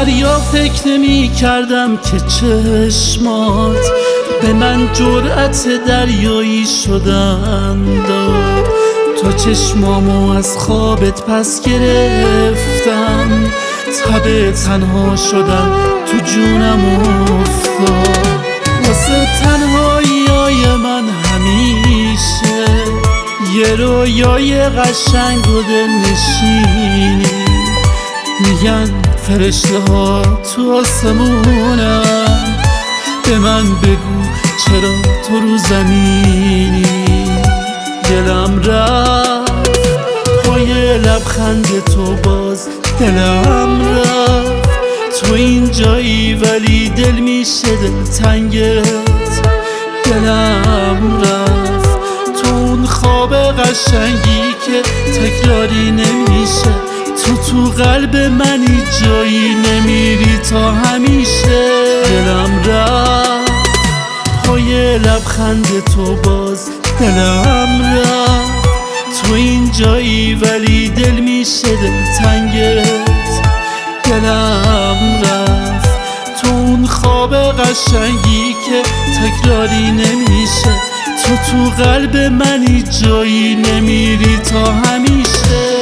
دریا فکر نمی کردم که چشمات به من جرأت دریایی شدن داد. تا چشمامو از خوابت پس گرفتم، تب تنها شدن تو جونم افتاد. واسه تنهاییای من همیشه یه رویای قشنگ و دلنشینی. میگن فرشته ها تو آسمونن، به من بگو چرا تو رو زمینی. دلم رفت پای لبخند تو، باز دلم رفت. تو این جایی ولی دل میشه دلتنگت. دلم رفت تو اون خواب قشنگی که تکراری نمیشه. تو قلب منی جایی نمیری تا همیشه. دلم رفت پای لبخند تو، باز دلم رفت. تو این جایی ولی دل میشه دلتنگت. دلم رفت تو اون خواب قشنگی که تکراری نمیشه. تو قلب منی جایی نمیری تا همیشه.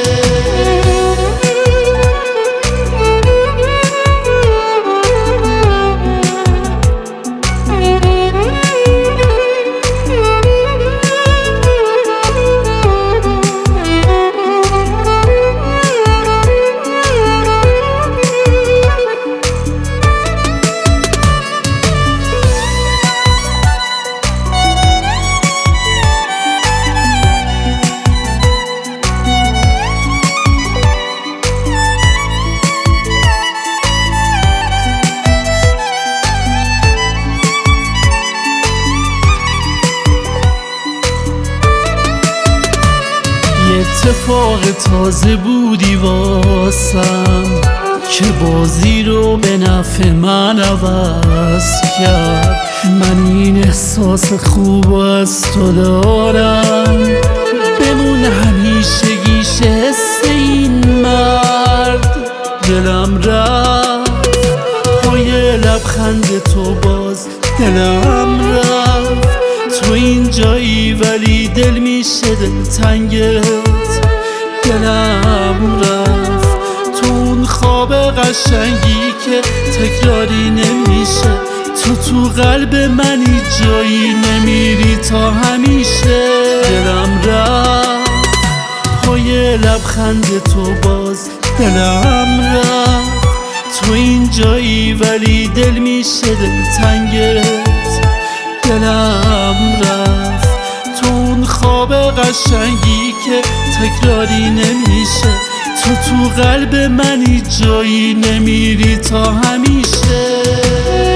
اتفاق تازه بودی واسم که بازی رو به نفع من عوض کرد. من این احساس خوب از تو دارم، بمون همیشگیش حس این مرد. دلم رفت پای لبخند تو، باز دلم رفت. تو این جایی ولی دل میشه دلتنگت. دلم رفت تو اون خواب قشنگی که تکراری نمیشه. تو قلب منی جایی نمیری تا همیشه. دلم رفت پای لبخند تو، باز دلم رفت. تو این جایی ولی دل میشه دلتنگت. دلم رفت تو اون خواب قشنگی که تکراری نمیشه. تو قلب منی جایی نمیری تا همیشه.